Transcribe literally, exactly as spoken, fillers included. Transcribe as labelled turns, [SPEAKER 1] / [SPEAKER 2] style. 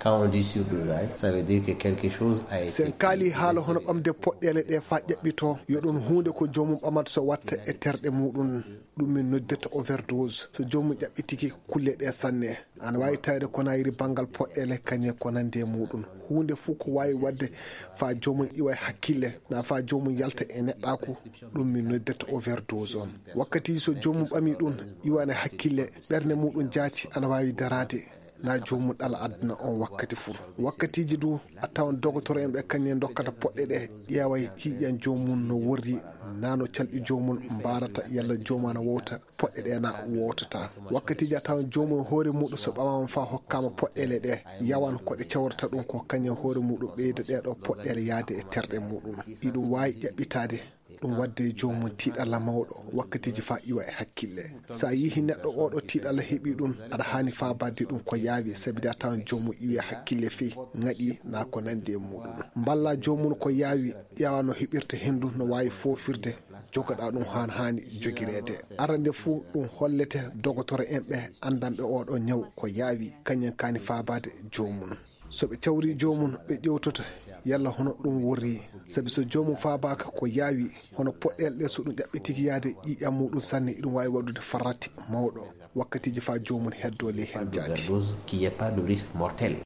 [SPEAKER 1] Quand on dit surdosage, ça veut dire que quelque chose a été...
[SPEAKER 2] sen kaali haala hono ɓamde poɗɗele ɗe fa ƴaɓɓito yo ɗum hunde ko joomum ɓamata so watta e terɗe muɗum ɗum min noddata overdose so joomum ƴaɓɓitiki kulle ɗe sanne ana wawi tawde ko nayiri banggal poɗɗele kañe ko nandi e muɗum hunde fuu ko wawi wadde fa joomum iwa hakkille na fa joomum yalta e neɗɗaku ɗum min noddata overdose on wakkati so joomum ɓami ɗum iwane hakkille ɓernde muɗum jaati ana wawi darade na joomum ɗala aduna on wakkati fuu wakkatiji du a tawan dogotoro en ɓe kañen dokkata poɗɗe ɗe ƴeewa hiƴan joomum no worri nano calɗi joomum mbarata yalla joomum ana wowta poɗɗe ɗe na wowtata wakkatiji a tawan joomum hoore muɗum so ɓamama fa hokkama poɗɗele ɗe yawan koɗe cawrata ɗum ko kañen hoore muɗum ɓeyda ɗeɗo poɗɗele yaade e terɗe muɗum iɗum wawi ƴaɓɓitade ɗum wadde joomum tiiɗalla mawɗo wakkatiji fa iwa e hakkille sa yihi neɗɗo oɗo tiiɗalla heeɓi ɗum aɗa hani fa badde ɗum ko yaawi sabi a tawan joomum iwi e hakkille fi ŋaɗi na ko nandi e muɗum mballa joomum ko yaawi ƴeewa no heɓirta hendu no wawi fofirde jogoɗa ɗum han hani jogirede arande fuu ɗum hollete dogotoro en ɓe andanɓe oɗo ñaw ko yaawi kañen kani fabade joomum so ɓe cawri joomum ɓe ƴewtoto yalla hono ɗum worri sabi so joomum fabaka ko yaawi hono poɗɗele ɗe so ɗum ƴaɓɓitiki yaade ƴiƴam muɗum sanne iɗum wawi waɗude farati mawɗo wakkatiji fa joomum heddo ley hen jaati
[SPEAKER 1] qui est pas de risque mortel.